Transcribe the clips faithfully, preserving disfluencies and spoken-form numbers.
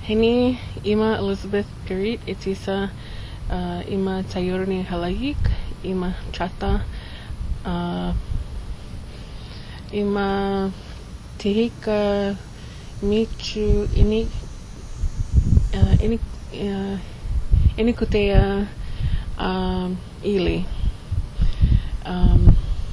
Hini ima Elizabeth Pirit itisa uh, ima Tayorni Halayik ima Chata uh, ima Tihika Michu ini uh, ini uh, ini kutea um, Ili. Um,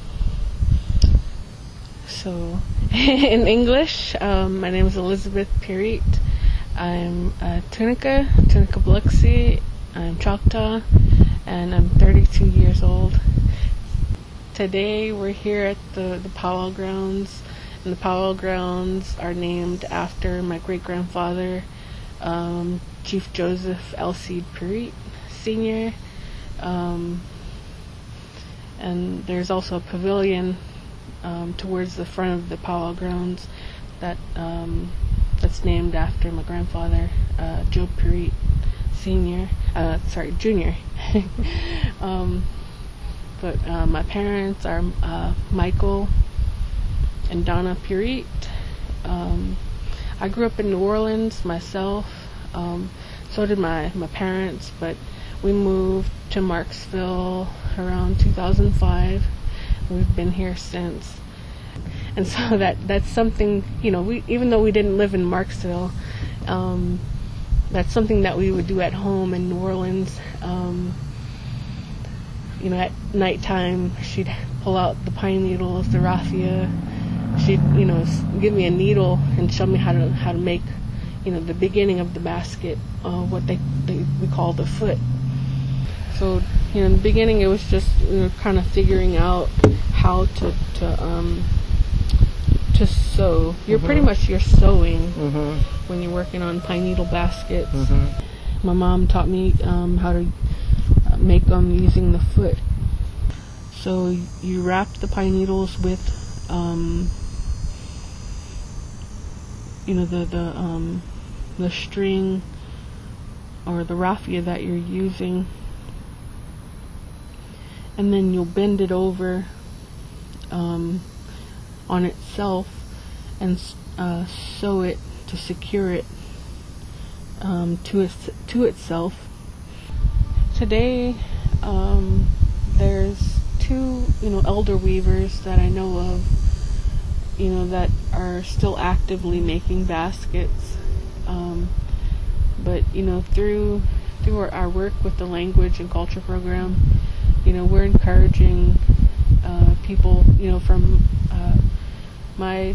so in English, um, my name is Elizabeth Pirit. I'm uh, Tunica, Tunica Biloxi. I'm Choctaw, and I'm thirty-two years old. Today we're here at the, the powwow grounds, and the powwow grounds are named after my great-grandfather, um, Chief Joseph Alcide Pirit, Senior. Um, and there's also a pavilion um, towards the front of the powwow grounds that um, that's named after my grandfather, uh, Joe Pirit Senior. Uh, sorry, Junior. um, but uh, my parents are uh, Michael and Donna Pirit. Um, I grew up in New Orleans myself. Um, so did my my parents, but we moved to Marksville around two thousand five. We've been here since. And so that that's something, you know, we even though we didn't live in Marksville, um, that's something that we would do at home in New Orleans. Um, you know, at nighttime, she'd pull out the pine needles, the raffia. She'd, you know, give me a needle and show me how to how to make, you know, the beginning of the basket, uh, what they, they we call the foot. So, you know, in the beginning, it was just, you know, kind of figuring out how to to um, to sew. You're mm-hmm. pretty much you're sewing mm-hmm. when you're working on pine needle baskets. Mm-hmm. My mom taught me um, how to make them using the foot. So you wrap the pine needles with, um, you know, the the um, the string or the raffia that you're using. And then you'll bend it over um, on itself and uh, sew it to secure it um, to its, to itself. Today, um, there's two, you know, elder weavers that I know of, you know, that are still actively making baskets. Um, but you know, through through our, our work with the language and culture program, you know, we're encouraging uh, people, you know, from uh, my,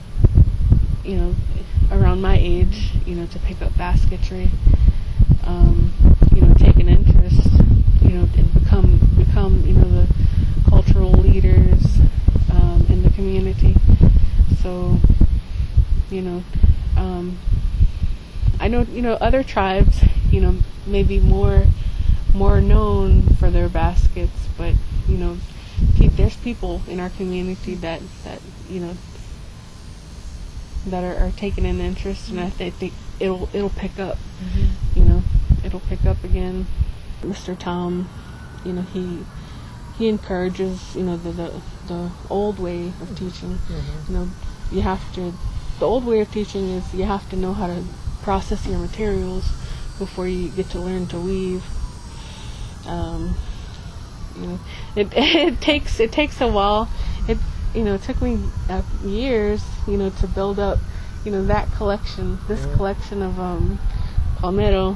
you know, around my age, you know, to pick up basketry, um, you know, take an interest, you know, and become, become, you know, the cultural leaders um, in the community. So, you know, um, I know, you know, other tribes, you know, maybe more more known for their baskets, but you know, pe- there's people in our community that that you know that are, are taking an interest, and I th- think it'll it'll pick up. Mm-hmm. You know, it'll pick up again. Mister Tom, you know, he he encourages, you know, the the, the old way of teaching. Mm-hmm. You know, you have to. The old way of teaching is you have to know how to process your materials before you get to learn to weave. Um, you know, it it takes it takes a while. It you know it took me uh, years, you know, to build up, you know, that collection, this yeah. collection of um, palmetto,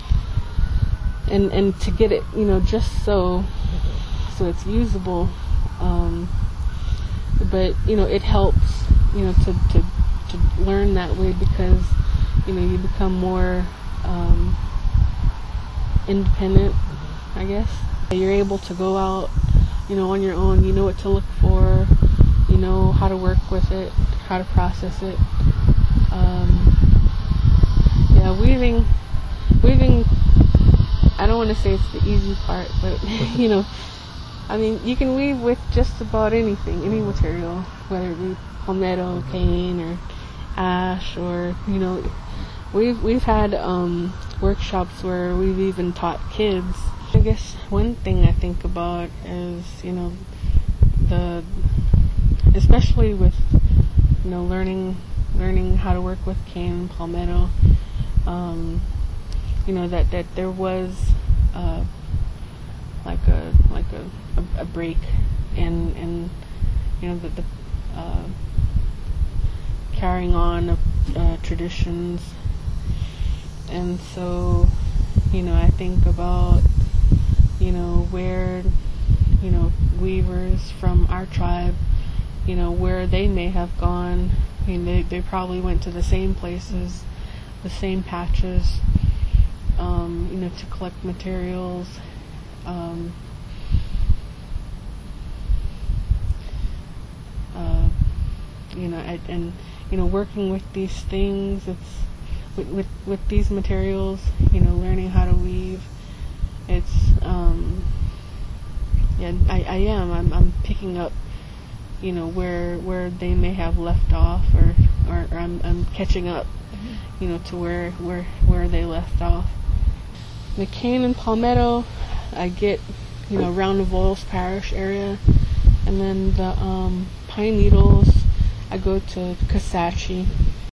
and and to get it, you know, just so so it's usable. Um, but you know, it helps, you know, to to to learn that way because you know you become more um, independent, I guess. You're able to go out, you know, on your own. You know what to look for. You know how to work with it, how to process it. Um, yeah, weaving, weaving. I don't want to say it's the easy part, but you know, I mean, you can weave with just about anything, any material, whether it be palmetto, cane, or ash, or you know, we've we've had um, workshops where we've even taught kids. I guess one thing I think about is, you know, the, especially with, you know, learning learning how to work with cane and palmetto, um, um, you know, that, that there was uh, like a like a, a, a break in in you know the, the uh, carrying on of uh, traditions. And so, you know, I think about, you know, where, you know, weavers from our tribe, you know, where they may have gone. I mean, they, they probably went to the same places, the same patches, um, you know, to collect materials. Um, uh, you know, and, and, you know, working with these things, it's, with, with, with these materials, you know, learning how to weave, it's, um, yeah, I, I am, I'm, I'm picking up, you know, where, where they may have left off, or, or, or I'm, I'm catching up, mm-hmm. you know, to where, where, where they left off. The cane and palmetto, I get, you know, around the Voiles Parish area, and then the, um, pine needles, I go to Kisatchie.